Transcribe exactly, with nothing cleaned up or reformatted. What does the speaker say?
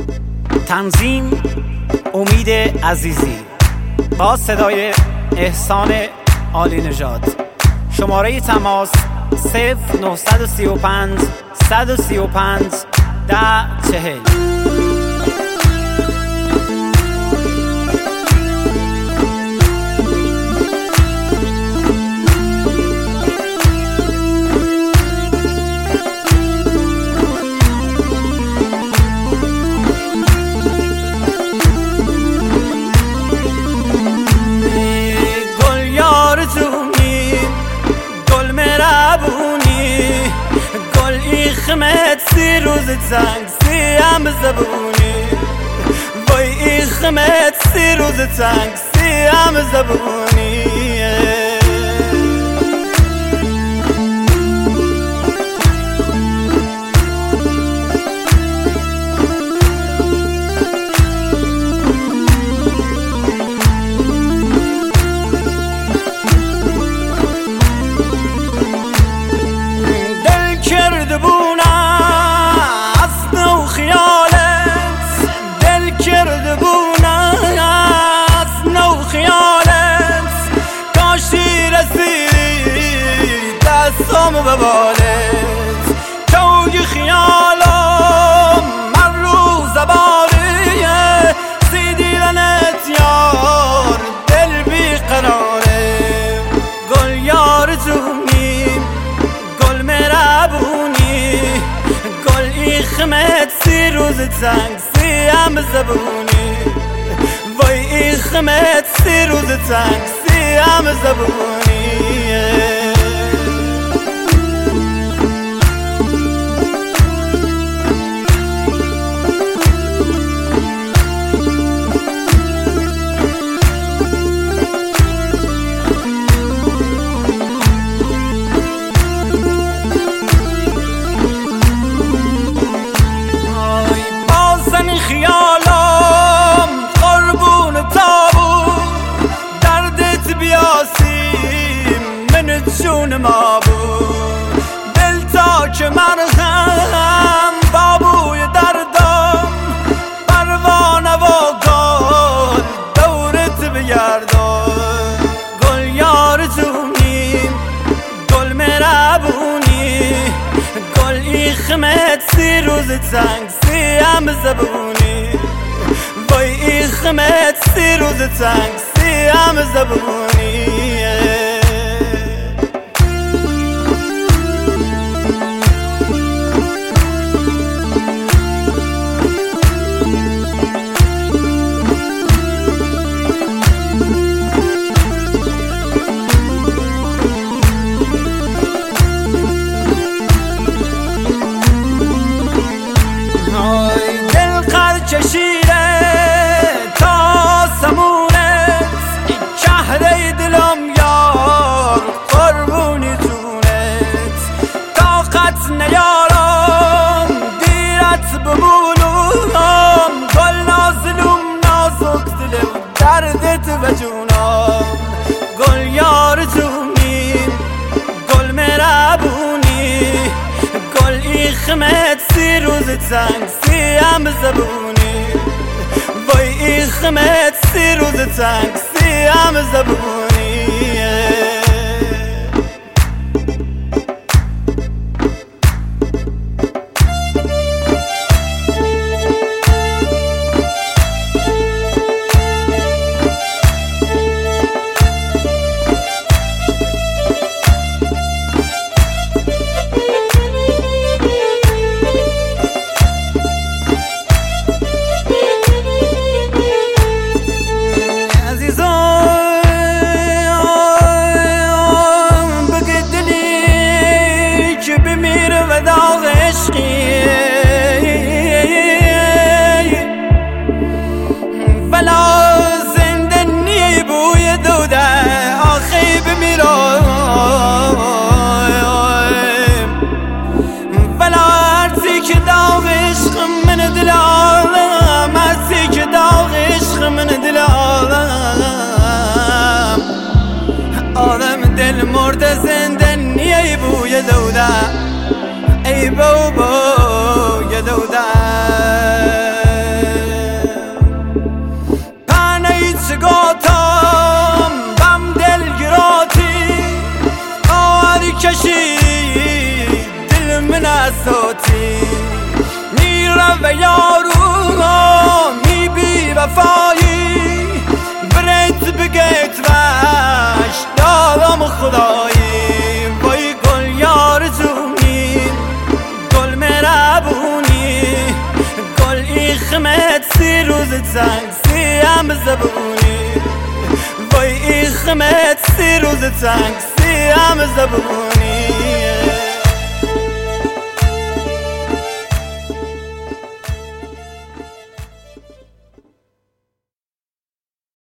تنظیم امید عزیزی با صدای احسان عالی نژاد. شماره تماس صفر نه سه پنج صد و سی و پنج ده چهل. خمت سی روز تنگ سیم زبونی وای این خمت سی روز تنگ سیم زبونی دل کرده بونم دستم به بالت کوی خیالم من رو زبانه سی دیدنت یار دل بی قراره گل یار جونی گل مربونی گل ایخمت سی روز تنگ سیم زبونی وای ایخمت سی روز تنگ سیم زبونی خیالم قربون تابون دردت بیاسیم من جون ما بود دل تا که مرهم بابوی دردم پروانه و گل دورت بگردم گل یار جونی گل مربونی گل ایخمت سی روز تنگ سیم زبونی وای ایخمت سی روز تنگ سیم زبونی چشیره تا سمونت چهره دلم یار قربونی جونت طاقت نیارم دیرت بمونم گل نازلوم نازک دلم دردت و جونم گل یار جونی گل مربونی گل ایخمت سی روز تنگ سیم زبونی وای ایخمت سی روز تنگ سیم زبونی دل مرده زنده نیه بوی دوده ای بابا یه دوده بساتی میرم و یارو می بی وفایی برد بگیت وش دارم خدایی وای گل یار جونی گل مرابونی گل ایخمت سی روز تنگ سی هم زبونی وای ایخمت سی روز تنگ سی هم زبونی